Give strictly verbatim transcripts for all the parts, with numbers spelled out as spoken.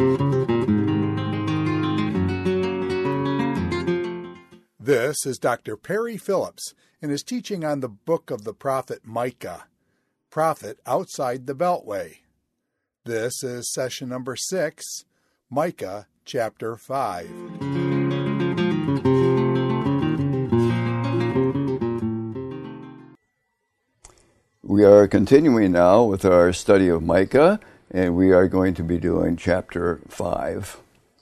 This is Doctor Perry Phillips and his teaching on the book of the prophet Micah, Prophet Outside the Beltway. This is session number six, Micah chapter five. We are continuing now with our study of Micah, and we are going to be doing chapter five.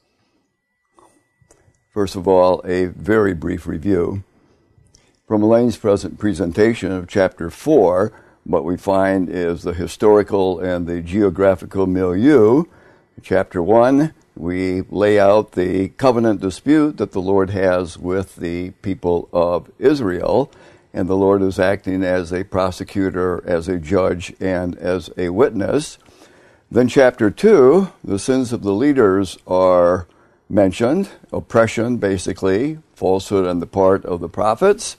First of all, a very brief review. From Elaine's present presentation of chapter four, what we find is the historical and the geographical milieu. In chapter one, we lay out the covenant dispute that the Lord has with the people of Israel, and the Lord is acting as a prosecutor, as a judge, and as a witness. Then chapter two, the sins of the leaders are mentioned, oppression basically, falsehood on the part of the prophets.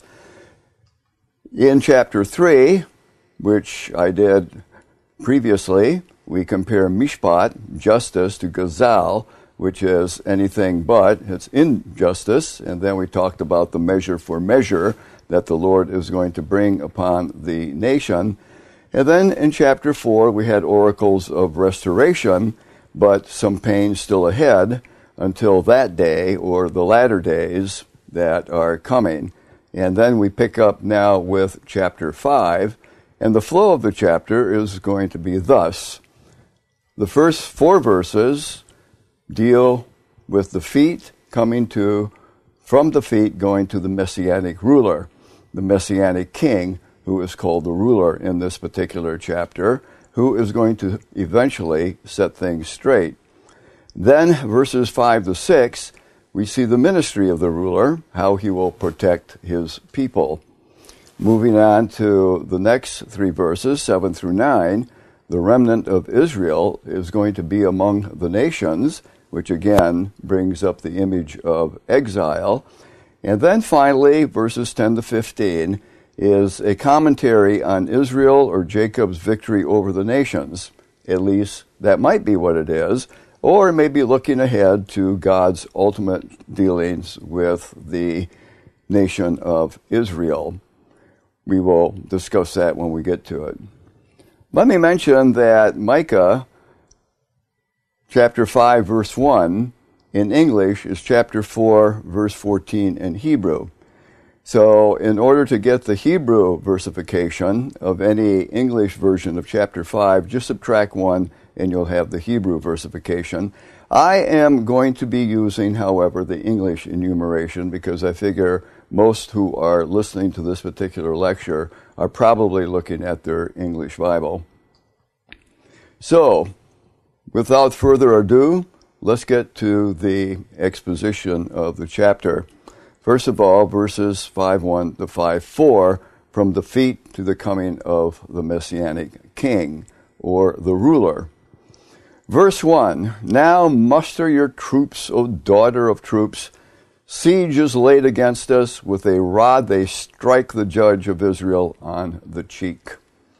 In chapter three, which I did previously, we compare mishpat, justice, to gazal, which is anything but, it's injustice, and then we talked about the measure for measure that the Lord is going to bring upon the nation. And then in chapter four, we had oracles of restoration, but some pain still ahead, until that day, or the latter days that are coming. And then we pick up now with chapter five, and the flow of the chapter is going to be thus. The first four verses deal with the feet coming to, from the feet going to the Messianic ruler, the Messianic king, who is called the ruler in this particular chapter, who is going to eventually set things straight. Then, verses five to six, we see the ministry of the ruler, how he will protect his people. Moving on to the next three verses, seven through nine, the remnant of Israel is going to be among the nations, which again brings up the image of exile. And then finally, verses ten to fifteen, is a commentary on Israel or Jacob's victory over the nations. At least that might be what it is. Or maybe looking ahead to God's ultimate dealings with the nation of Israel. We will discuss that when we get to it. Let me mention that Micah, chapter five, verse one, in English is chapter four, verse fourteen in Hebrew. So in order to get the Hebrew versification of any English version of chapter five, just subtract one and you'll have the Hebrew versification. I am going to be using, however, the English enumeration because I figure most who are listening to this particular lecture are probably looking at their English Bible. So, without further ado, let's get to the exposition of the chapter. First of all, verses five one to five four, from the feet to the coming of the Messianic king, or the ruler. Verse one, now muster your troops, O daughter of troops. Siege is laid against us. With a rod they strike the judge of Israel on the cheek.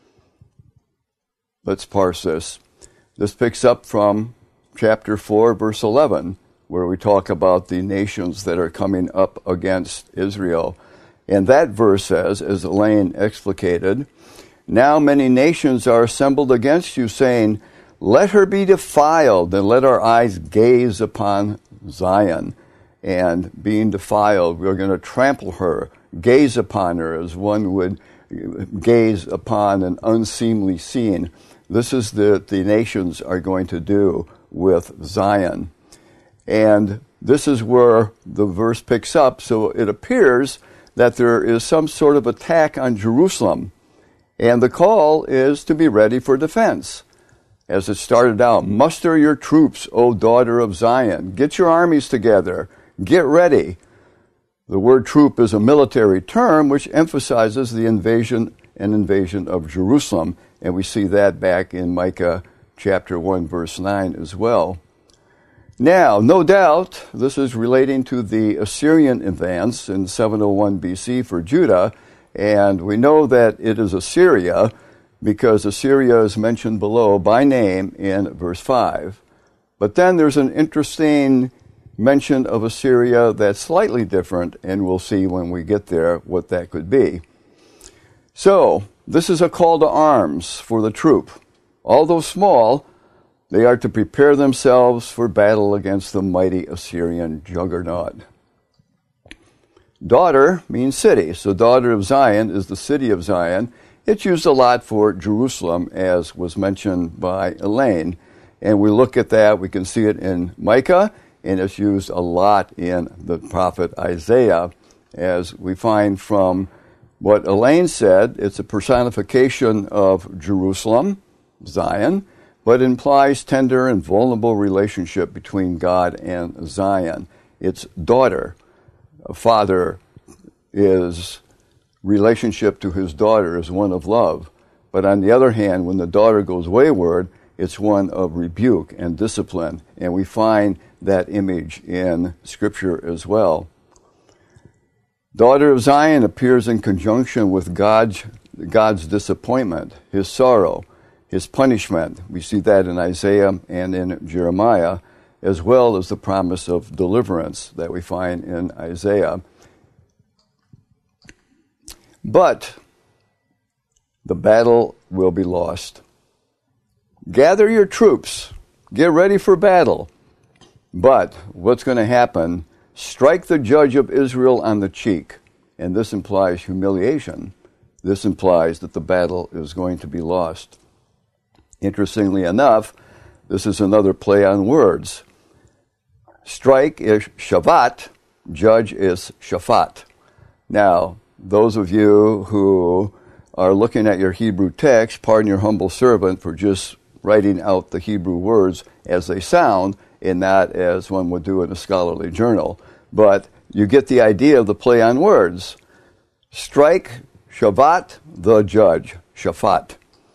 Let's parse this. This picks up from chapter four, verse eleven, where we talk about the nations that are coming up against Israel. And that verse says, as Elaine explicated, now many nations are assembled against you, saying, let her be defiled, and let our eyes gaze upon Zion. And being defiled, we're going to trample her, gaze upon her as one would gaze upon an unseemly scene. This is what the nations are going to do with Zion. And this is where the verse picks up. So it appears that there is some sort of attack on Jerusalem. And the call is to be ready for defense. As it started out, muster your troops, O daughter of Zion. Get your armies together. Get ready. The word troop is a military term which emphasizes the invasion and invasion of Jerusalem. And we see that back in Micah chapter one, verse nine as well. Now, no doubt, this is relating to the Assyrian advance in seven oh one B C for Judah. And we know that it is Assyria because Assyria is mentioned below by name in verse five. But then there's an interesting mention of Assyria that's slightly different, and we'll see when we get there what that could be. So, this is a call to arms for the troop. Although small, they are to prepare themselves for battle against the mighty Assyrian juggernaut. Daughter means city, so daughter of Zion is the city of Zion. It's used a lot for Jerusalem, as was mentioned by Elaine. And we look at that, we can see it in Micah, and it's used a lot in the prophet Isaiah, as we find from what Elaine said. It's a personification of Jerusalem, Zion, but implies tender and vulnerable relationship between God and Zion. It's daughter. A father is relationship to his daughter is one of love. But on the other hand, when the daughter goes wayward, it's one of rebuke and discipline. And we find that image in Scripture as well. Daughter of Zion appears in conjunction with God's, God's disappointment, his sorrow, his punishment. We see that in Isaiah and in Jeremiah, as well as the promise of deliverance that we find in Isaiah. But the battle will be lost. Gather your troops. Get ready for battle. But what's going to happen? Strike the judge of Israel on the cheek. And this implies humiliation. This implies that the battle is going to be lost. Interestingly enough, this is another play on words. Strike is shavat, judge is shaphat. Now, those of you who are looking at your Hebrew text, pardon your humble servant for just writing out the Hebrew words as they sound and not as one would do in a scholarly journal. But you get the idea of the play on words. Strike, shavat, the judge, shaphat.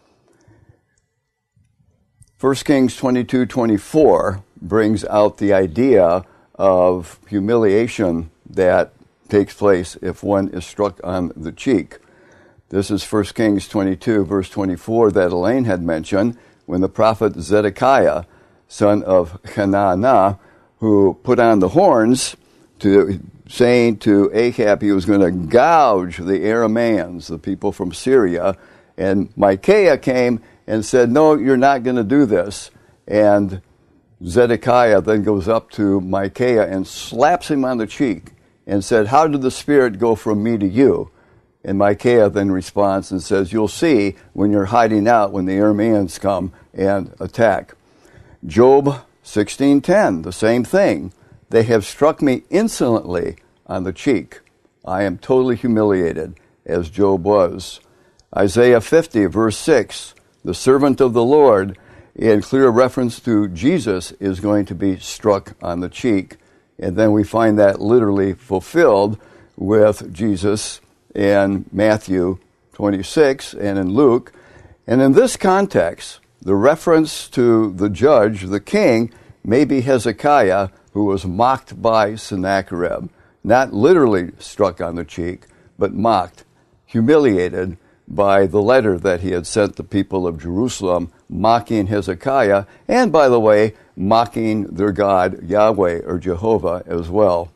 First Kings twenty-two twenty-four brings out the idea of humiliation that takes place if one is struck on the cheek. This is First Kings twenty-two, verse twenty-four, that Elaine had mentioned, when the prophet Zedekiah, son of Hananiah, who put on the horns, to saying to Ahab he was going to gouge the Arameans, the people from Syria, and Micaiah came and said, no, you're not going to do this. And Zedekiah then goes up to Micaiah and slaps him on the cheek and said, how did the Spirit go from me to you? And Micaiah then responds and says, you'll see when you're hiding out when the Arameans come and attack. Job sixteen ten, the same thing. They have struck me insolently on the cheek. I am totally humiliated, as Job was. Isaiah fifty, verse six, the servant of the Lord, in clear reference to Jesus, is going to be struck on the cheek. And then we find that literally fulfilled with Jesus in Matthew twenty-six and in Luke. And in this context, the reference to the judge, the king, may be Hezekiah, who was mocked by Sennacherib. Not literally struck on the cheek, but mocked, humiliated by the letter that he had sent the people of Jerusalem, mocking Hezekiah, and, by the way, mocking their God, Yahweh, or Jehovah, as well.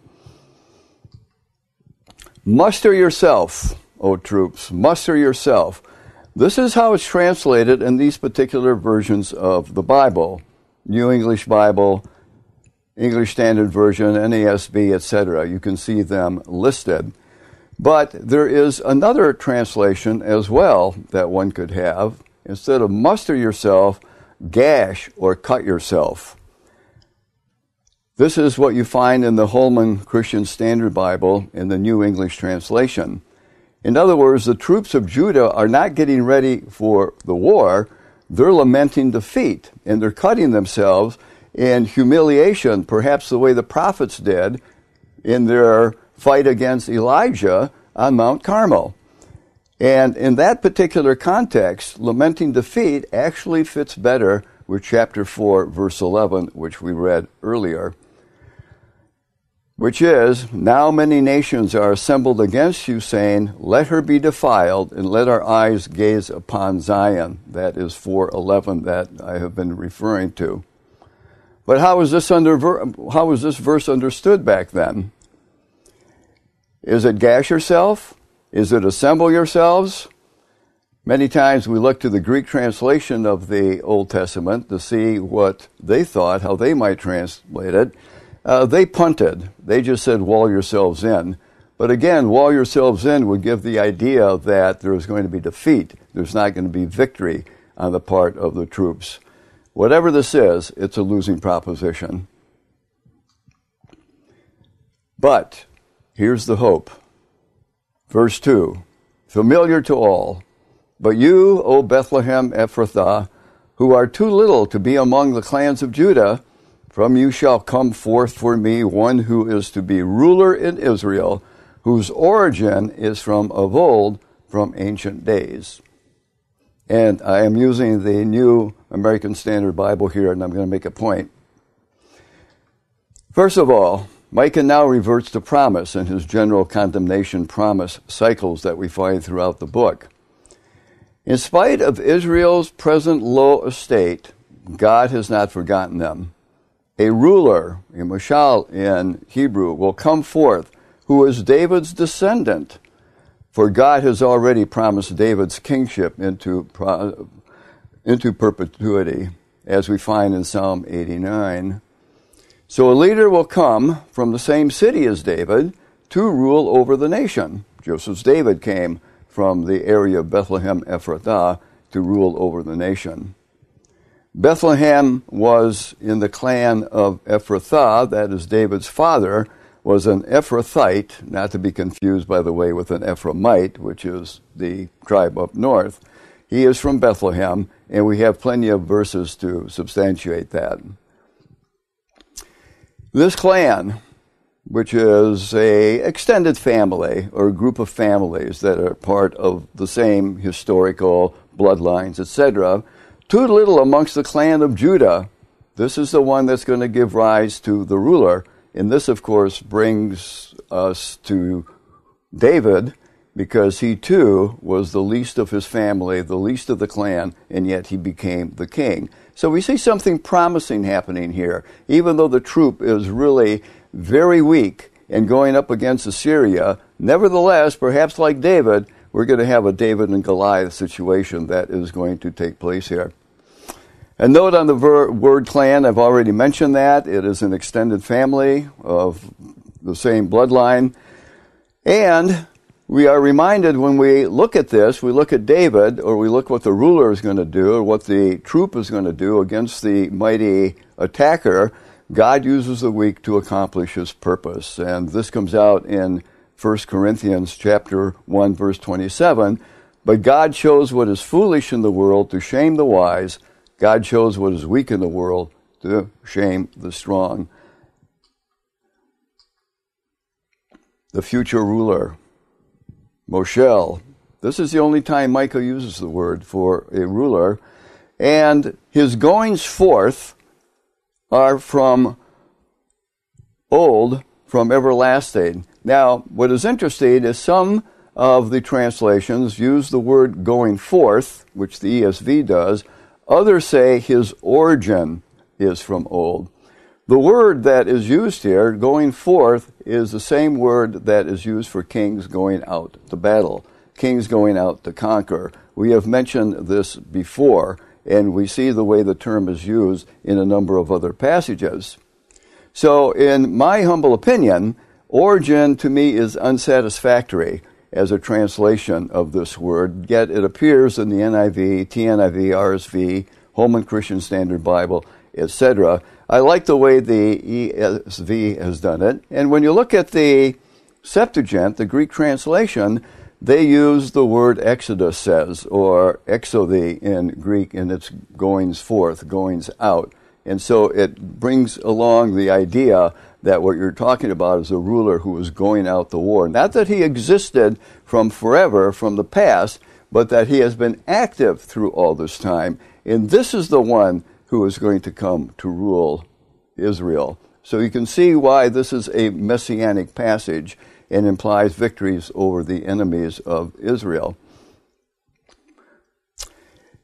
Muster yourself, O troops, muster yourself. This is how it's translated in these particular versions of the Bible. New English Bible, English Standard Version, N A S B, et cetera. You can see them listed. But there is another translation as well that one could have. Instead of muster yourself, gash or cut yourself. This is what you find in the Holman Christian Standard Bible in the New English Translation. In other words, the troops of Judah are not getting ready for the war. They're lamenting defeat, and they're cutting themselves in humiliation, perhaps the way the prophets did in their fight against Elijah on Mount Carmel. And in that particular context, lamenting defeat actually fits better with chapter four, verse eleven, which we read earlier, which is, now many nations are assembled against you, saying, let her be defiled, and let our eyes gaze upon Zion. That is four eleven that I have been referring to. But how was this under how was this verse understood back then? Is it gash yourself? Is it assemble yourselves? Many times we look to the Greek translation of the Old Testament to see what they thought, how they might translate it. Uh, they punted. They just said, wall yourselves in. But again, wall yourselves in would give the idea that there is going to be defeat. There's not going to be victory on the part of the troops. Whatever this is, it's a losing proposition. But here's the hope. Verse two, familiar to all. But you, O Bethlehem Ephrathah, who are too little to be among the clans of Judah, from you shall come forth for me one who is to be ruler in Israel, whose origin is from of old, from ancient days. And I am using the New American Standard Bible here, and I'm going to make a point. First of all, Micah now reverts to promise in his general condemnation promise cycles that we find throughout the book. In spite of Israel's present low estate, God has not forgotten them. A ruler, a mashal in Hebrew, will come forth who is David's descendant, for God has already promised David's kingship into, into perpetuity, as we find in Psalm eighty-nine. So a leader will come from the same city as David to rule over the nation, just as David came from the area of Bethlehem Ephrathah to rule over the nation. Bethlehem was in the clan of Ephrathah, that is David's father, was an Ephrathite, not to be confused, by the way, with an Ephraimite, which is the tribe up north. He is from Bethlehem, and we have plenty of verses to substantiate that. This clan, which is a extended family or a group of families that are part of the same historical bloodlines, et cetera, too little amongst the clan of Judah. This is the one that's going to give rise to the ruler. And this, of course, brings us to David, because he too was the least of his family, the least of the clan, and yet he became the king. So we see something promising happening here, even though the troop is really very weak and going up against Assyria. Nevertheless, perhaps like David, we're going to have a David and Goliath situation that is going to take place here. A note on the ver- word clan, I've already mentioned that. It is an extended family of the same bloodline. And we are reminded when we look at this, we look at David, or we look what the ruler is going to do, or what the troop is going to do against the mighty attacker. God uses the weak to accomplish his purpose. And this comes out in First Corinthians chapter one, verse twenty-seven. But God chose what is foolish in the world to shame the wise. God chose what is weak in the world to shame the strong. The future ruler, Moshel. This is the only time Micah uses the word for a ruler. And his goings forth are from old, from everlasting. Now, what is interesting is some of the translations use the word going forth, which the E S V does. Others say his origin is from old. The word that is used here, going forth, is the same word that is used for kings going out to battle, kings going out to conquer. We have mentioned this before, and we see the way the term is used in a number of other passages. So, in my humble opinion, origin to me is unsatisfactory as a translation of this word, yet it appears in the N I V, T N I V, R S V, Holman Christian Standard Bible, et cetera. I like the way the E S V has done it. And when you look at the Septuagint, the Greek translation, they use the word Exodus says, or exodai in Greek, in its goings forth, goings out. And so it brings along the idea that what you're talking about is a ruler who is going out to war. Not that he existed from forever, from the past, but that he has been active through all this time. And this is the one who is going to come to rule Israel. So you can see why this is a messianic passage and implies victories over the enemies of Israel.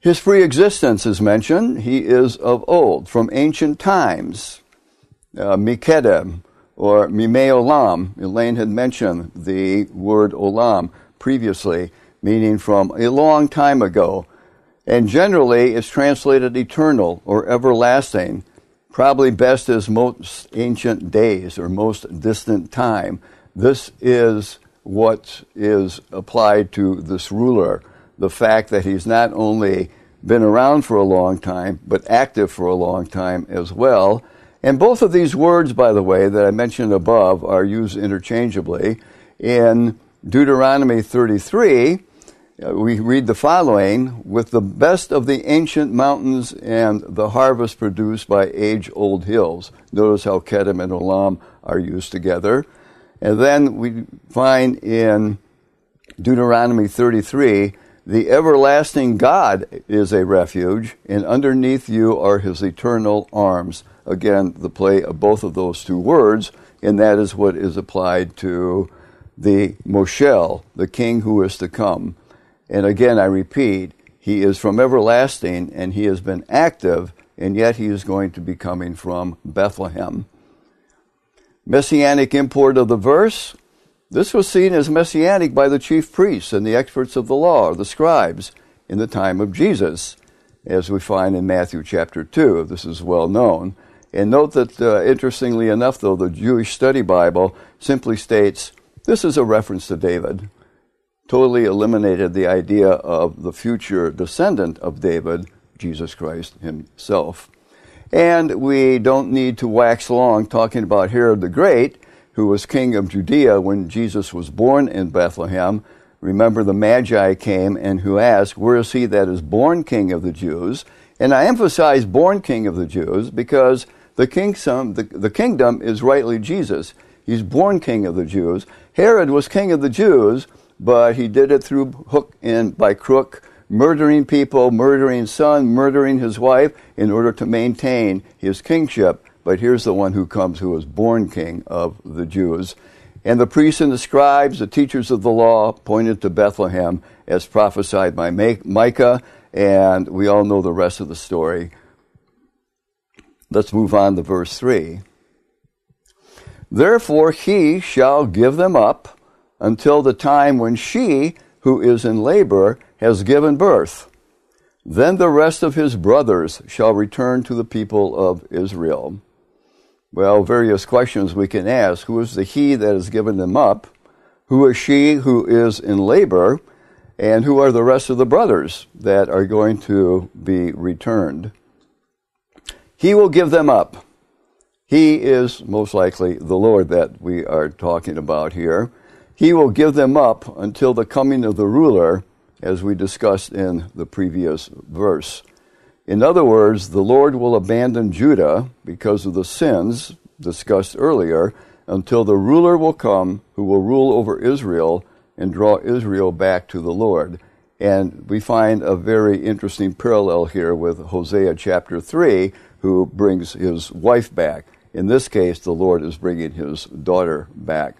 His pre-existence is mentioned. He is of old, from ancient times. Uh, Mikedem, or Mimei Olam. Elaine had mentioned the word Olam previously, meaning from a long time ago. And generally, it's translated eternal or everlasting, probably best as most ancient days or most distant time. This is what is applied to this ruler, the fact that he's not only been around for a long time, but active for a long time as well. And both of these words, by the way, that I mentioned above are used interchangeably. In Deuteronomy thirty-three, we read the following: with the best of the ancient mountains and the harvest produced by age-old hills. Notice how Kedem and Olam are used together. And then we find in Deuteronomy thirty-three, the everlasting God is a refuge, and underneath you are his eternal arms. Again, the play of both of those two words, and that is what is applied to the Moshel, the king who is to come. And again, I repeat, he is from everlasting, and he has been active, and yet he is going to be coming from Bethlehem. Messianic import of the verse. This was seen as messianic by the chief priests and the experts of the law, the scribes, in the time of Jesus, as we find in Matthew chapter two. This is well known. And note that, uh, interestingly enough, though, the Jewish Study Bible simply states, this is a reference to David. Totally eliminated the idea of the future descendant of David, Jesus Christ himself. And we don't need to wax long talking about Herod the Great, who was king of Judea when Jesus was born in Bethlehem. Remember, the Magi came and who asked, where is he that is born king of the Jews? And I emphasize born king of the Jews because the kingdom, the, the kingdom is rightly Jesus. He's born king of the Jews. Herod was king of the Jews, but he did it through hook and by crook, murdering people, murdering son, murdering his wife in order to maintain his kingship. But here's the one who comes who was born king of the Jews. And the priests and the scribes, the teachers of the law, pointed to Bethlehem as prophesied by Micah, and we all know the rest of the story. Let's move on to verse three. Therefore he shall give them up until the time when she who is in labor has given birth. Then the rest of his brothers shall return to the people of Israel. Well, various questions we can ask. Who is the he that has given them up? Who is she who is in labor? And who are the rest of the brothers that are going to be returned? He will give them up. He is most likely the Lord that we are talking about here. He will give them up until the coming of the ruler, as we discussed in the previous verse. In other words, the Lord will abandon Judah because of the sins discussed earlier until the ruler will come who will rule over Israel and draw Israel back to the Lord. And we find a very interesting parallel here with Hosea chapter three, who brings his wife back. In this case, the Lord is bringing his daughter back.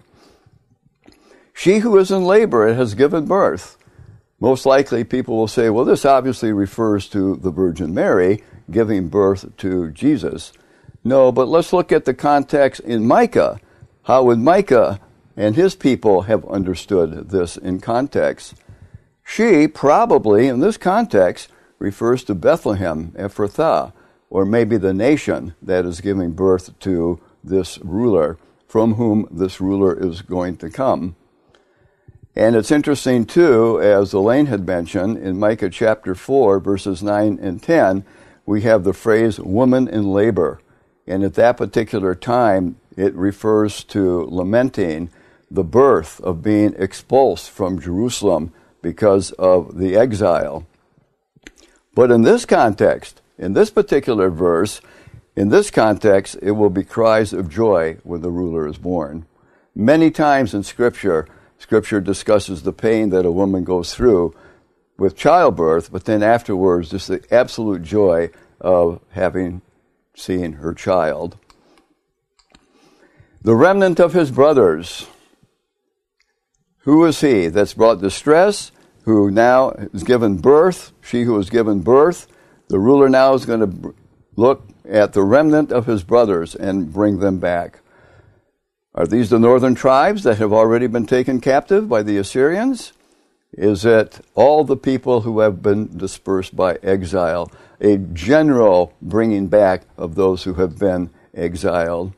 She who is in labor has given birth. Most likely people will say, well, this obviously refers to the Virgin Mary giving birth to Jesus. No, but let's look at the context in Micah. How would Micah and his people have understood this in context? She probably, in this context, refers to Bethlehem, Ephrathah, or maybe the nation that is giving birth to this ruler, from whom this ruler is going to come. And it's interesting, too, as Elaine had mentioned, in Micah chapter four, verses nine and ten, we have the phrase woman in labor. And at that particular time, it refers to lamenting the birth of being expulsed from Jerusalem because of the exile. But in this context, in this particular verse, in this context, it will be cries of joy when the ruler is born. Many times in Scripture, Scripture discusses the pain that a woman goes through with childbirth, but then afterwards, just the absolute joy of having seen her child. The remnant of his brothers. Who is he that's brought distress? who now is given birth, she who has given birth, the ruler now is going to look at the remnant of his brothers and bring them back. Are these the northern tribes that have already been taken captive by the Assyrians? Is it all the people who have been dispersed by exile? A general bringing back of those who have been exiled.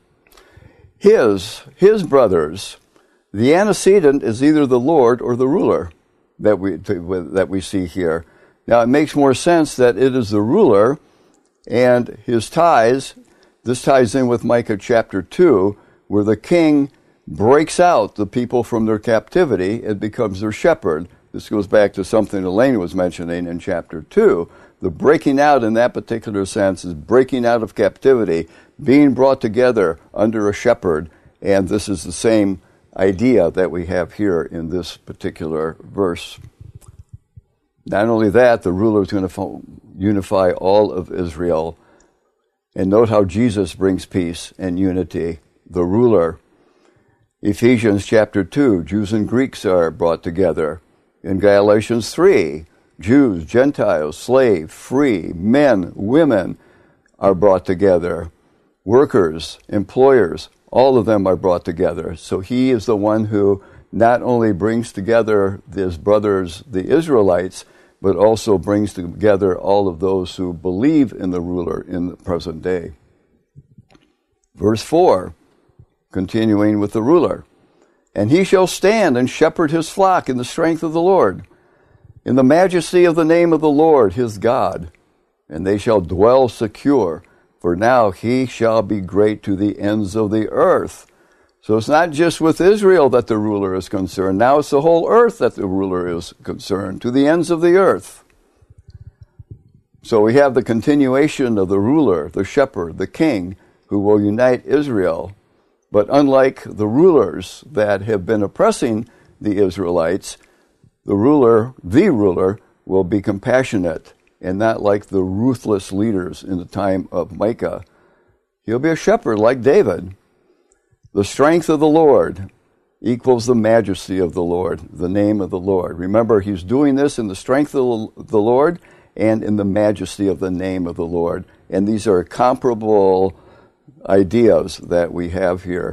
His, his brothers, the antecedent is either the Lord or the ruler that we, that we see here. Now, it makes more sense that it is the ruler and his ties. This ties in with Micah chapter two, where the king breaks out the people from their captivity and becomes their shepherd. This goes back to something Elaine was mentioning in chapter two. The breaking out in that particular sense is breaking out of captivity, being brought together under a shepherd, and this is the same idea that we have here in this particular verse. Not only that, the ruler is going to unify all of Israel. And note how Jesus brings peace and unity. The ruler. Ephesians chapter two, Jews and Greeks are brought together. In Galatians three, Jews, Gentiles, slave, free, men, women are brought together. Workers, employers, all of them are brought together. So he is the one who not only brings together his brothers, the Israelites, but also brings together all of those who believe in the ruler in the present day. Verse four, continuing with the ruler. And he shall stand and shepherd his flock in the strength of the Lord, in the majesty of the name of the Lord his God. And they shall dwell secure, for now he shall be great to the ends of the earth. So it's not just with Israel that the ruler is concerned. Now it's the whole earth that the ruler is concerned, to the ends of the earth. So we have the continuation of the ruler, the shepherd, the king, who will unite Israel. But unlike the rulers that have been oppressing the Israelites, the ruler, the ruler, will be compassionate and not like the ruthless leaders in the time of Micah. He'll be a shepherd like David. The strength of the Lord equals the majesty of the Lord, the name of the Lord. Remember, he's doing this in the strength of the Lord and in the majesty of the name of the Lord. And these are comparable ideas that we have here.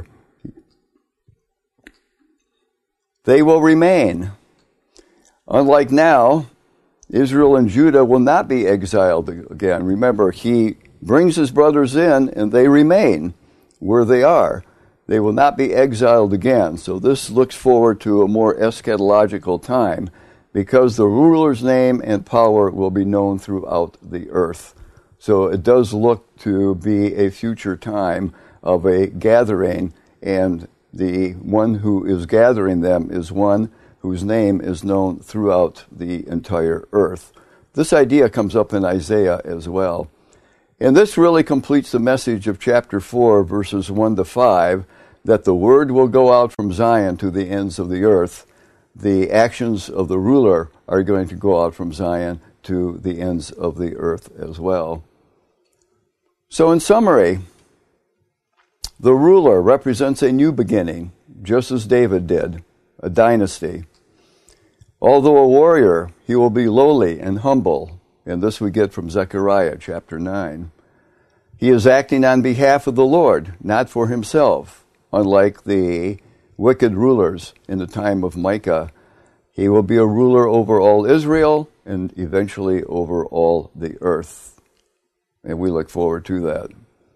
They will remain. Unlike now, Israel and Judah will not be exiled again. Remember, he brings his brothers in and they remain where they are. They will not be exiled again. So this looks forward to a more eschatological time because the ruler's name and power will be known throughout the earth. So it does look to be a future time of a gathering, and the one who is gathering them is one whose name is known throughout the entire earth. This idea comes up in Isaiah as well. And this really completes the message of chapter four, verses one to five, that the word will go out from Zion to the ends of the earth. The actions of the ruler are going to go out from Zion to the ends of the earth as well. So in summary, the ruler represents a new beginning, just as David did, a dynasty. Although a warrior, he will be lowly and humble, and this we get from Zechariah chapter nine. He is acting on behalf of the Lord, not for himself, unlike the wicked rulers in the time of Micah. He will be a ruler over all Israel and eventually over all the earth. And we look forward to that.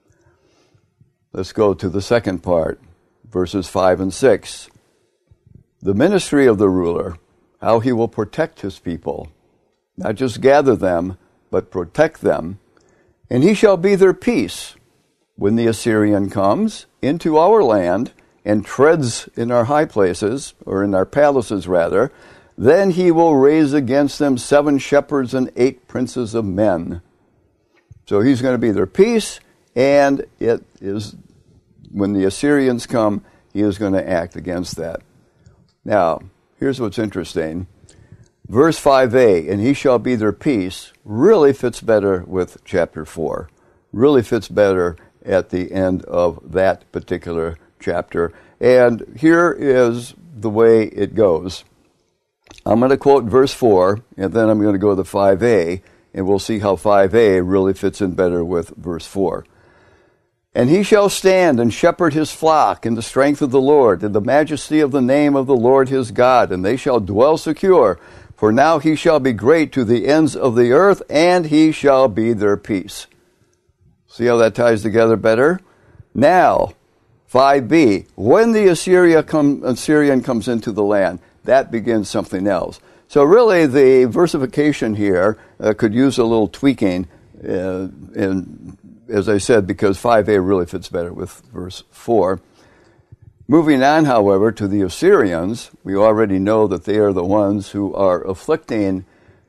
Let's go to the second part, verses five and six. The ministry of the ruler, how he will protect his people, not just gather them, but protect them. And he shall be their peace when the Assyrian comes into our land and treads in our high places, or in our palaces rather. Then he will raise against them seven shepherds and eight princes of men. So he's going to be their peace, and it is when the Assyrians come, he is going to act against that. Now, here's what's interesting. Verse five a, and he shall be their peace, really fits better with chapter four. Really fits better at the end of that particular chapter. And here is the way it goes. I'm going to quote verse four, and then I'm going to go to five a, and we'll see how five a really fits in better with verse four. And he shall stand and shepherd his flock in the strength of the Lord, in the majesty of the name of the Lord his God, and they shall dwell secure. For now he shall be great to the ends of the earth, and he shall be their peace. See how that ties together better? Now, five b, when the Assyria come, Assyrian comes into the land, that begins something else. So really the versification here uh, could use a little tweaking, uh, and as I said, because five a really fits better with verse four. Moving on, however, to the Assyrians, we already know that they are the ones who are afflicting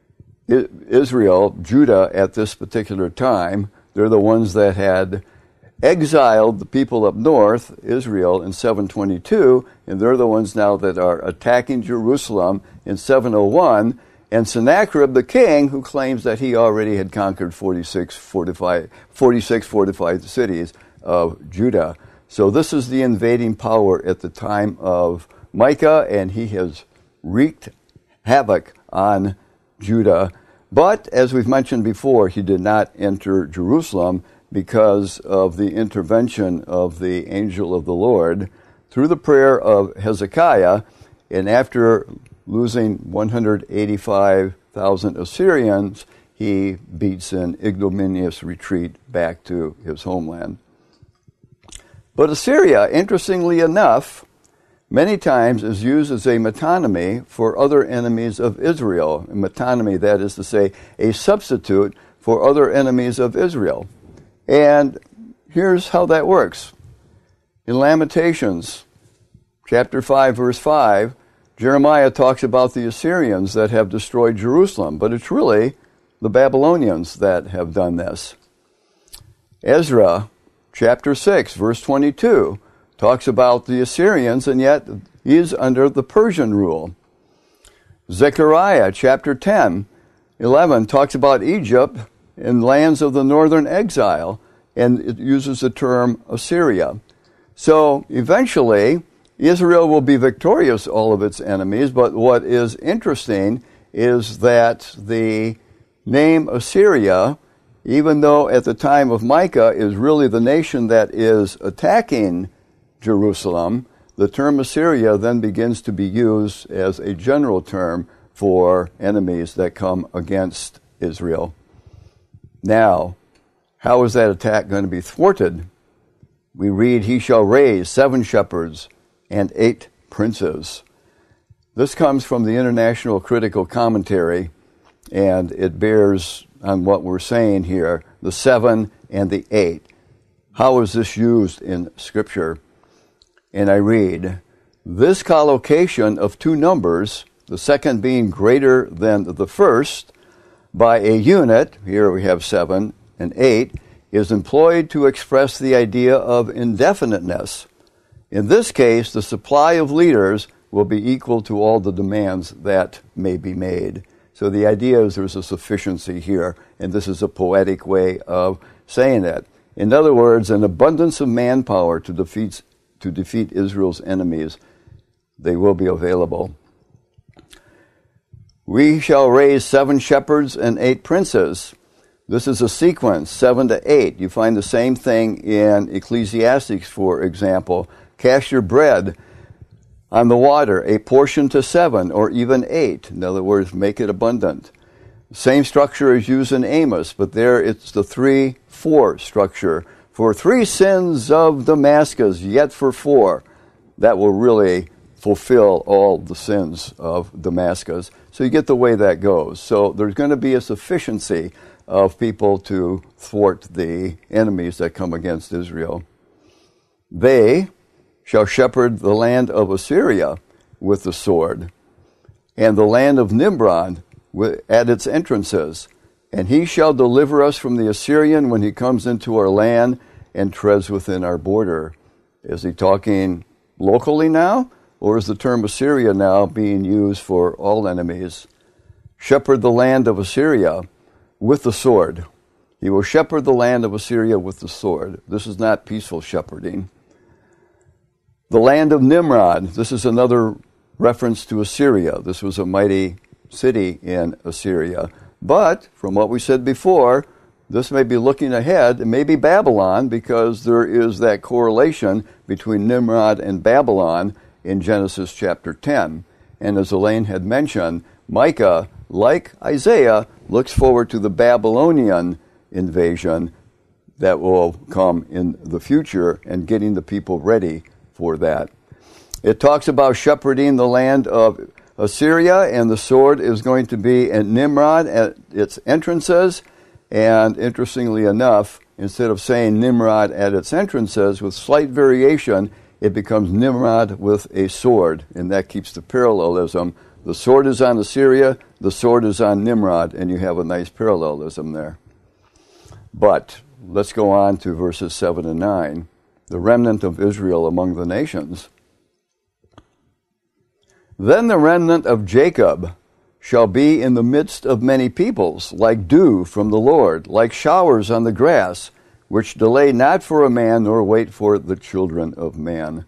Israel, Judah, at this particular time. They're the ones that had exiled the people up north, Israel, in seven twenty-two, and they're the ones now that are attacking Jerusalem in seven oh one, and Sennacherib, the king, who claims that he already had conquered forty-six fortified, forty-six fortified cities of Judah. So this is the invading power at the time of Micah, and he has wreaked havoc on Judah. But, as we've mentioned before, he did not enter Jerusalem because of the intervention of the angel of the Lord through the prayer of Hezekiah, and after losing one hundred eighty-five thousand Assyrians, he beats an ignominious retreat back to his homeland. But Assyria, interestingly enough, many times is used as a metonymy for other enemies of Israel. A metonymy, that is to say, a substitute for other enemies of Israel. And here's how that works. In Lamentations, chapter five, verse five, Jeremiah talks about the Assyrians that have destroyed Jerusalem, but it's really the Babylonians that have done this. Ezra, chapter six, verse twenty-two, talks about the Assyrians, and yet he is under the Persian rule. Zechariah, chapter ten, eleven, talks about Egypt and lands of the northern exile, and it uses the term Assyria. So eventually, Israel will be victorious all of its enemies, but what is interesting is that the name Assyria, even though at the time of Micah is really the nation that is attacking Jerusalem, the term Assyria then begins to be used as a general term for enemies that come against Israel. Now, how is that attack going to be thwarted? We read, he shall raise seven shepherds and eight princes. This comes from the International Critical Commentary, and it bears on what we're saying here, the seven and the eight. How is this used in Scripture? And I read, this collocation of two numbers, the second being greater than the first, by a unit, here we have seven and eight, is employed to express the idea of indefiniteness. In this case, the supply of leaders will be equal to all the demands that may be made. So the idea is there's a sufficiency here, and this is a poetic way of saying it. In other words, an abundance of manpower to defeat, to defeat Israel's enemies. They will be available. We shall raise seven shepherds and eight princes. This is a sequence, seven to eight. You find the same thing in Ecclesiastes, for example. Cast your bread on the water, a portion to seven or even eight. In other words, make it abundant. Same structure is used in Amos, but there it's the three four structure. For three sins of Damascus, yet for four. That will really fulfill all the sins of Damascus. So you get the way that goes. So there's going to be a sufficiency of people to thwart the enemies that come against Israel. They shall shepherd the land of Assyria with the sword, and the land of Nimrod at its entrances. And he shall deliver us from the Assyrian when he comes into our land and treads within our border. Is he talking locally now? Or is the term Assyria now being used for all enemies? Shepherd the land of Assyria with the sword. He will shepherd the land of Assyria with the sword. This is not peaceful shepherding. The land of Nimrod. This is another reference to Assyria. This was a mighty city in Assyria. But, from what we said before, this may be looking ahead. It may be Babylon, because there is that correlation between Nimrod and Babylon in Genesis chapter ten. And as Elaine had mentioned, Micah, like Isaiah, looks forward to the Babylonian invasion that will come in the future and getting the people ready for that. It talks about shepherding the land of Assyria, and the sword is going to be at Nimrod at its entrances. And interestingly enough, instead of saying Nimrod at its entrances, with slight variation, it becomes Nimrod with a sword, and that keeps the parallelism. The sword is on Assyria, the sword is on Nimrod, and you have a nice parallelism there. But let's go on to verses seven and nine. The remnant of Israel among the nations. Then the remnant of Jacob shall be in the midst of many peoples, like dew from the Lord, like showers on the grass, which delay not for a man, nor wait for the children of man.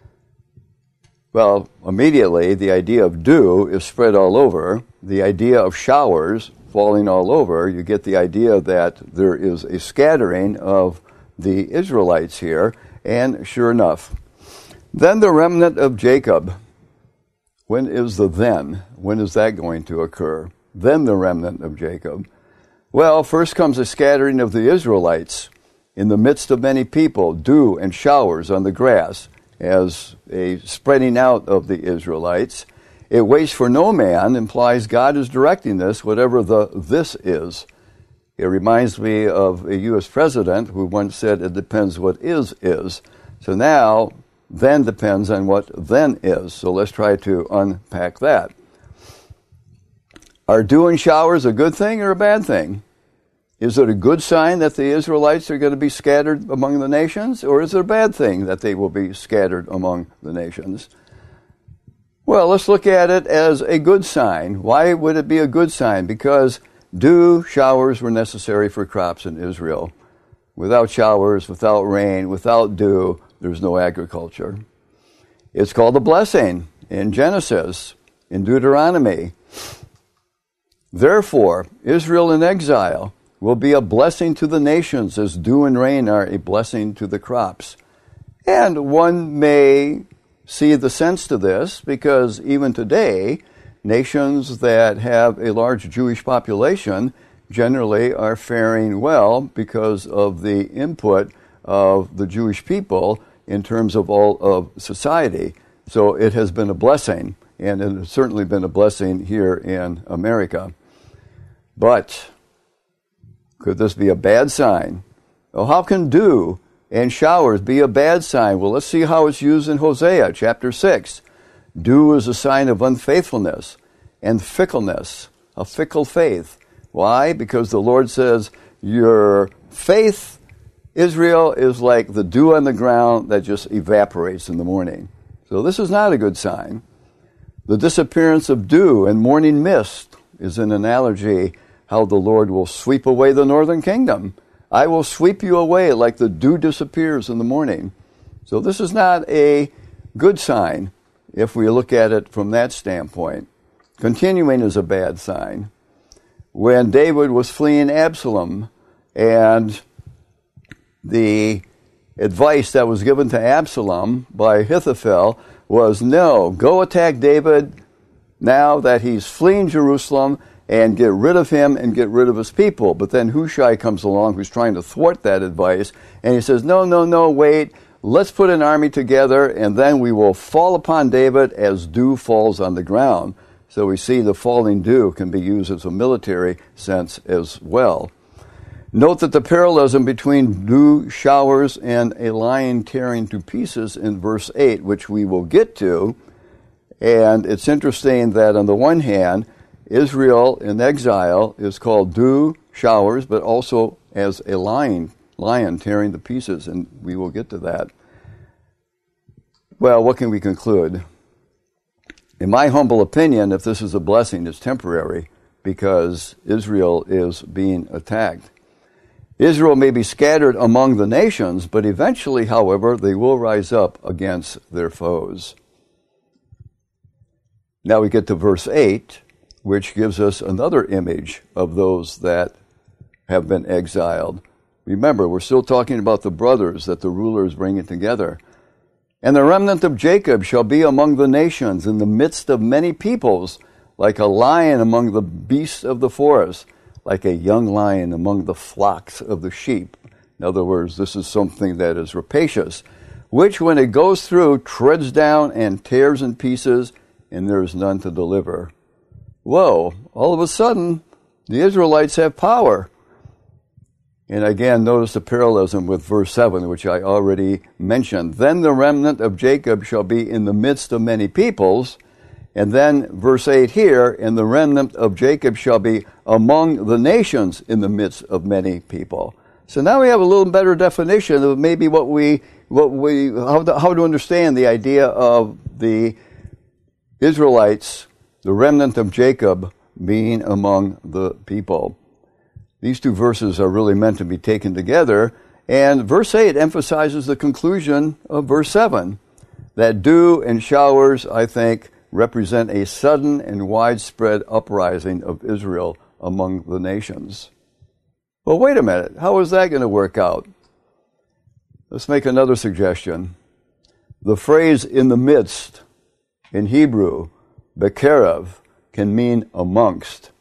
Well, immediately, the idea of dew is spread all over. The idea of showers falling all over, you get the idea that there is a scattering of the Israelites here, and sure enough. Then the remnant of Jacob. When is the then? When is that going to occur? Then the remnant of Jacob. Well, first comes a scattering of the Israelites in the midst of many people, dew and showers on the grass, as a spreading out of the Israelites. It waits for no man implies God is directing this, whatever the this is. It reminds me of a U S president who once said it depends what is is. So now, then depends on what then is. So let's try to unpack that. Are dew and showers a good thing or a bad thing? Is it a good sign that the Israelites are going to be scattered among the nations, or is it a bad thing that they will be scattered among the nations? Well, let's look at it as a good sign. Why would it be a good sign? Because dew, showers were necessary for crops in Israel. Without showers, without rain, without dew, there's no agriculture. It's called a blessing in Genesis, in Deuteronomy. Therefore, Israel in exile will be a blessing to the nations as dew and rain are a blessing to the crops. And one may see the sense to this because even today, nations that have a large Jewish population generally are faring well because of the input of the Jewish people in terms of all of society. So it has been a blessing, and it has certainly been a blessing here in America. But could this be a bad sign? Well, how can dew and showers be a bad sign? Well, let's see how it's used in Hosea chapter six. Dew is a sign of unfaithfulness and fickleness, a fickle faith. Why? Because the Lord says, your faith, Israel, is like the dew on the ground that just evaporates in the morning. So this is not a good sign. The disappearance of dew and morning mist is an analogy how the Lord will sweep away the northern kingdom. I will sweep you away like the dew disappears in the morning. So this is not a good sign if we look at it from that standpoint. Continuing is a bad sign. When David was fleeing Absalom, and the advice that was given to Absalom by Ahithophel was, no, go attack David now that he's fleeing Jerusalem and get rid of him and get rid of his people. But then Hushai comes along who's trying to thwart that advice, and he says, no, no, no, wait, let's put an army together, and then we will fall upon David as dew falls on the ground. So we see the falling dew can be used as a military sense as well. Note that the parallelism between dew showers and a lion tearing to pieces in verse eight, which we will get to. And it's interesting that on the one hand, Israel in exile is called dew showers, but also as a lion, lion tearing to pieces, and we will get to that. Well, what can we conclude? In my humble opinion, if this is a blessing, it's temporary because Israel is being attacked. Israel may be scattered among the nations, but eventually, however, they will rise up against their foes. Now we get to verse eight, which gives us another image of those that have been exiled. Remember, we're still talking about the brothers that the ruler is bringing together. And the remnant of Jacob shall be among the nations, in the midst of many peoples, like a lion among the beasts of the forest, like a young lion among the flocks of the sheep. In other words, this is something that is rapacious, which when it goes through, treads down and tears in pieces, and there is none to deliver. Whoa, all of a sudden, the Israelites have power. And again, notice the parallelism with verse seven, which I already mentioned. Then the remnant of Jacob shall be in the midst of many peoples. And then verse eight here, and the remnant of Jacob shall be among the nations in the midst of many people. So now we have a little better definition of maybe what we, what we, how to, how to understand the idea of the Israelites, the remnant of Jacob, being among the people. These two verses are really meant to be taken together, and verse eight emphasizes the conclusion of verse seven, that dew and showers, I think, represent a sudden and widespread uprising of Israel among the nations. Well, wait a minute, how is that going to work out? Let's make another suggestion. The phrase in the midst, in Hebrew, bekerev, can mean amongst.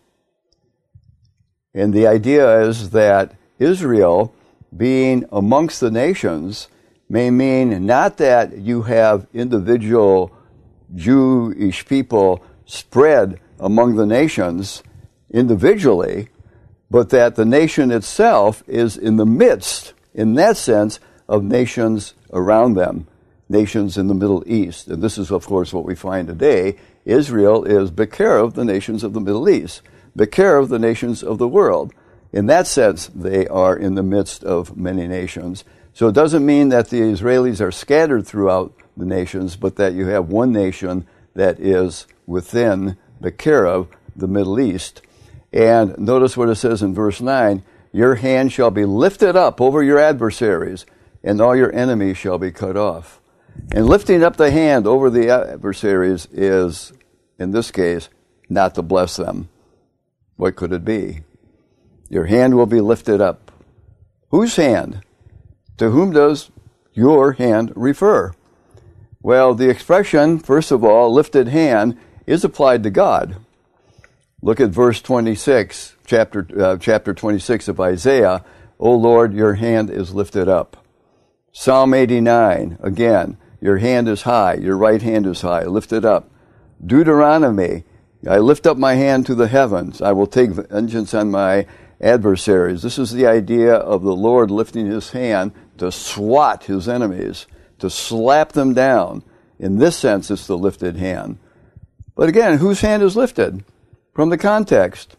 And the idea is that Israel, being amongst the nations, may mean not that you have individual Jewish people spread among the nations individually, but that the nation itself is in the midst, in that sense, of nations around them, nations in the Middle East. And this is, of course, what we find today. Israel is bekerev, the nations of the Middle East. Bekerev, the nations of the world. In that sense, they are in the midst of many nations. So it doesn't mean that the Israelis are scattered throughout the nations, but that you have one nation that is within bekerev, the Middle East. And notice what it says in verse nine, your hand shall be lifted up over your adversaries, and all your enemies shall be cut off. And lifting up the hand over the adversaries is, in this case, not to bless them. What could it be? Your hand will be lifted up. Whose hand? To whom does your hand refer? Well, the expression, first of all, lifted hand, is applied to God. Look at verse twenty-six, chapter, uh, chapter twenty-six of Isaiah. O Lord, your hand is lifted up. Psalm eighty-nine, again, your hand is high, your right hand is high, lifted up. Deuteronomy, I lift up my hand to the heavens. I will take vengeance on my adversaries. This is the idea of the Lord lifting his hand to swat his enemies, to slap them down. In this sense, it's the lifted hand. But again, whose hand is lifted? From the context.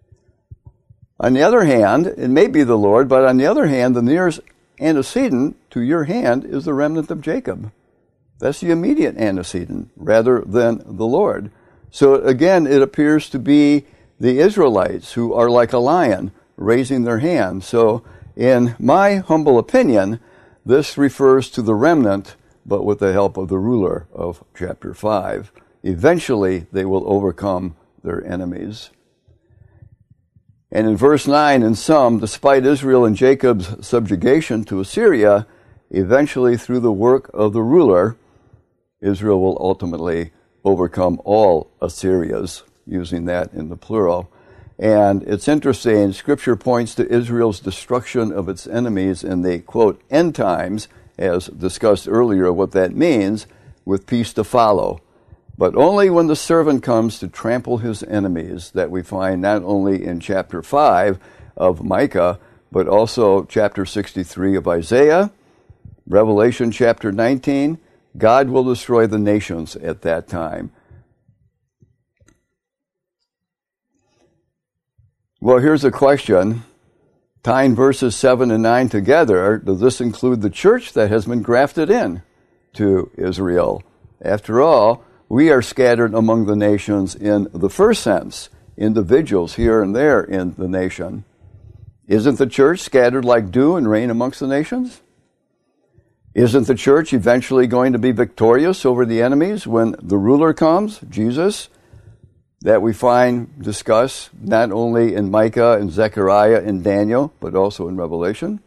On the other hand, it may be the Lord, but on the other hand, the nearest antecedent to your hand is the remnant of Jacob. That's the immediate antecedent, rather than the Lord. So again, it appears to be the Israelites who are like a lion, raising their hand. So in my humble opinion, this refers to the remnant, but with the help of the ruler of chapter five. Eventually, they will overcome their enemies. And in verse nine, in sum, despite Israel and Jacob's subjugation to Assyria, eventually through the work of the ruler, Israel will ultimately overcome all Assyrias, using that in the plural. And it's interesting, Scripture points to Israel's destruction of its enemies in the, quote, end times, as discussed earlier what that means, with peace to follow. But only when the servant comes to trample his enemies, that we find not only in chapter five of Micah, but also chapter sixty-three of Isaiah, Revelation chapter nineteen, God will destroy the nations at that time. Well, here's a question. Tying verses seven and nine together, does this include the church that has been grafted in to Israel? After all, we are scattered among the nations in the first sense, individuals here and there in the nation. Isn't the church scattered like dew and rain amongst the nations? Isn't the church eventually going to be victorious over the enemies when the ruler comes, Jesus, that we find discussed not only in Micah and Zechariah and Daniel, but also in Revelation?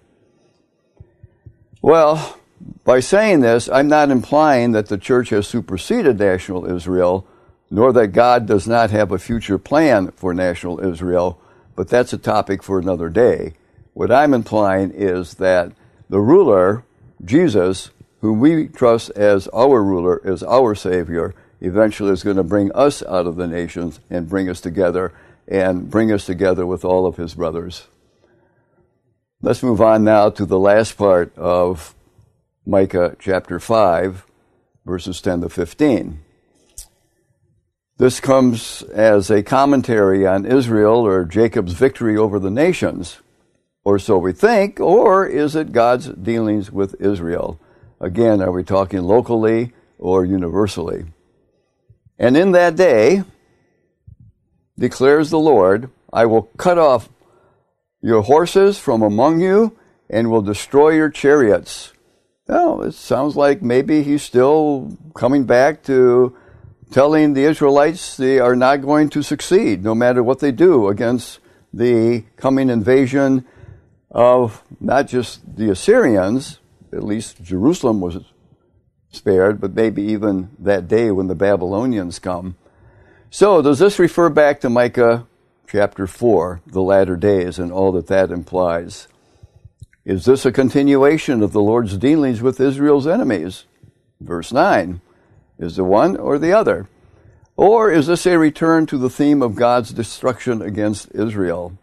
Well, by saying this, I'm not implying that the church has superseded national Israel, nor that God does not have a future plan for national Israel, but that's a topic for another day. What I'm implying is that the ruler, Jesus, whom we trust as our ruler, as our Savior, eventually is going to bring us out of the nations and bring us together, and bring us together with all of his brothers. Let's move on now to the last part of Micah chapter five, verses ten to fifteen. This comes as a commentary on Israel or Jacob's victory over the nations, or so we think, or is it God's dealings with Israel? Again, are we talking locally or universally? And in that day, declares the Lord, I will cut off your horses from among you and will destroy your chariots. Well, it sounds like maybe he's still coming back to telling the Israelites they are not going to succeed, no matter what they do against the coming invasion of not just the Assyrians, at least Jerusalem was spared, but maybe even that day when the Babylonians come. So does this refer back to Micah chapter four, the latter days, and all that that implies? Is this a continuation of the Lord's dealings with Israel's enemies? Verse nine, is the one or the other? Or is this a return to the theme of God's destruction against Israel?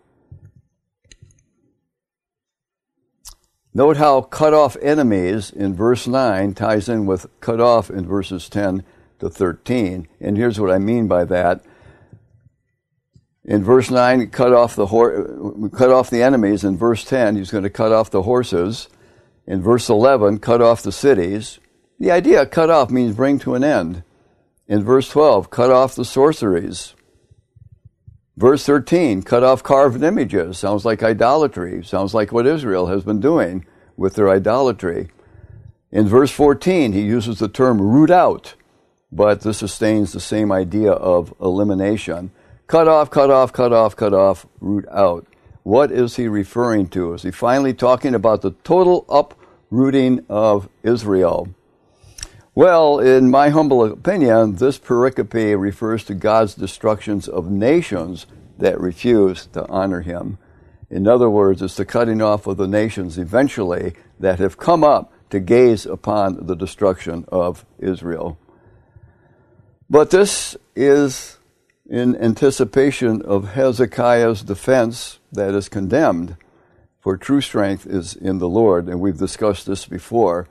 Note how cut off enemies in verse nine ties in with cut off in verses ten to thirteen. And here's what I mean by that. In verse nine, cut off the hor- cut off the enemies. In verse ten, he's going to cut off the horses. In verse eleven, cut off the cities. The idea of cut off means bring to an end. In verse twelve, cut off the sorceries. Verse thirteen, cut off carved images. Sounds like idolatry. Sounds like what Israel has been doing with their idolatry. In verse fourteen, he uses the term root out, but this sustains the same idea of elimination. Cut off, cut off, cut off, cut off, root out. What is he referring to? Is he finally talking about the total uprooting of Israel? Well, in my humble opinion, this pericope refers to God's destructions of nations that refuse to honor him. In other words, it's the cutting off of the nations eventually that have come up to gaze upon the destruction of Israel. But this is in anticipation of Hezekiah's defense that is condemned, for true strength is in the Lord, and we've discussed this before.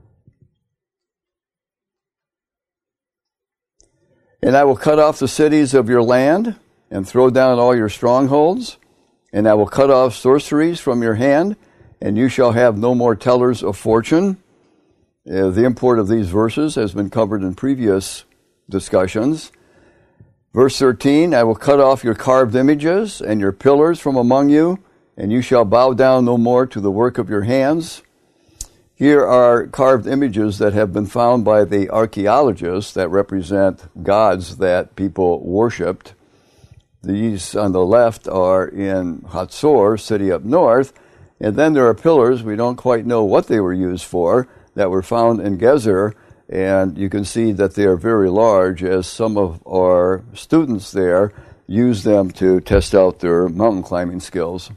And I will cut off the cities of your land and throw down all your strongholds, and I will cut off sorceries from your hand, and you shall have no more tellers of fortune. Uh, the import of these verses has been covered in previous discussions. Verse thirteen, I will cut off your carved images and your pillars from among you, and you shall bow down no more to the work of your hands. Here are carved images that have been found by the archaeologists that represent gods that people worshipped. These on the left are in Hatzor, city up north, and then there are pillars, we don't quite know what they were used for, that were found in Gezer, and you can see that they are very large, as some of our students there use them to test out their mountain climbing skills.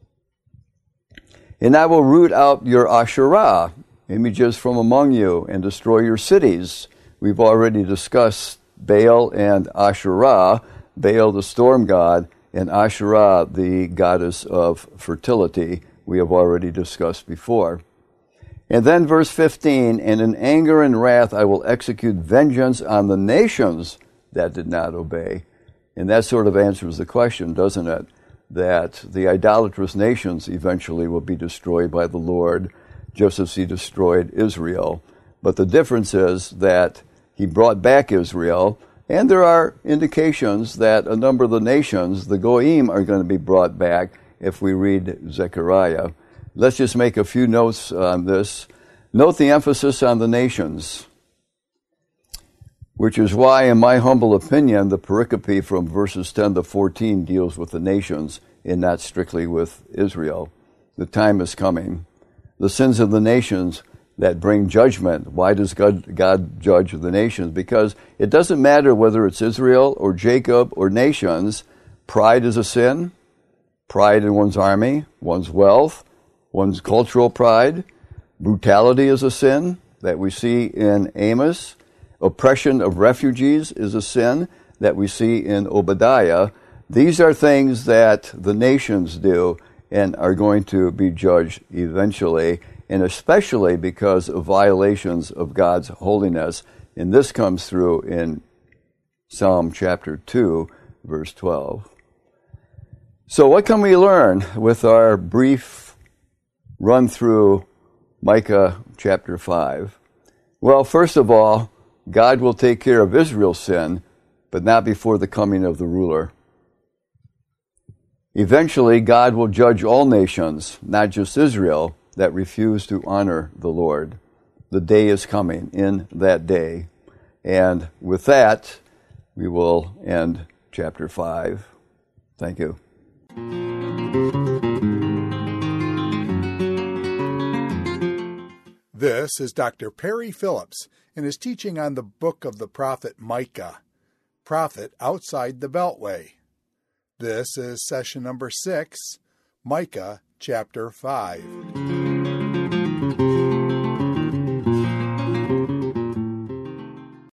And I will root out your Asherah, images from among you, and destroy your cities. We've already discussed Baal and Asherah, Baal the storm god, and Asherah the goddess of fertility, we have already discussed before. And then verse fifteen, and in anger and wrath I will execute vengeance on the nations that did not obey. And that sort of answers the question, doesn't it? That the idolatrous nations eventually will be destroyed by the Lord, just as he destroyed Israel. But the difference is that he brought back Israel, and there are indications that a number of the nations, the Goyim, are going to be brought back if we read Zechariah. Let's just make a few notes on this. Note the emphasis on the nations, which is why, in my humble opinion, the pericope from verses ten to fourteen deals with the nations and not strictly with Israel. The time is coming. The sins of the nations that bring judgment. Why does God, God judge the nations? Because it doesn't matter whether it's Israel or Jacob or nations. Pride is a sin. Pride in one's army, one's wealth, one's cultural pride. Brutality is a sin that we see in Amos. Oppression of refugees is a sin that we see in Obadiah. These are things that the nations do and are going to be judged eventually, and especially because of violations of God's holiness. And this comes through in Psalm chapter two, verse twelve. So what can we learn with our brief run through Micah chapter five? Well, first of all, God will take care of Israel's sin, but not before the coming of the ruler. Eventually, God will judge all nations, not just Israel, that refuse to honor the Lord. The day is coming in that day. And with that, we will end chapter five. Thank you. This is Doctor Perry Phillips and his teaching on the book of the prophet Micah, Prophet Outside the Beltway. This is session number six, Micah chapter five.